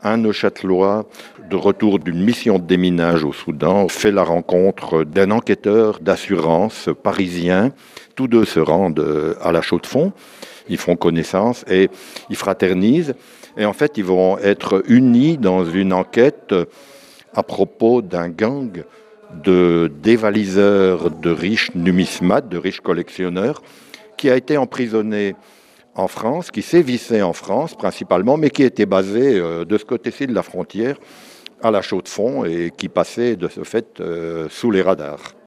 un Neuchâtelois, de retour d'une mission de déminage au Soudan, fait la rencontre d'un enquêteur d'assurance parisien. Tous deux se rendent à la Chaux-de-Fonds, ils font connaissance et ils fraternisent. Et en fait, ils vont être unis dans une enquête à propos d'un gang de dévaliseurs de riches numismates, de riches collectionneurs, qui a été emprisonné en France, qui sévissait en France principalement, mais qui était basé de ce côté-ci de la frontière, à la Chaux-de-Fonds, et qui passait de ce fait sous les radars.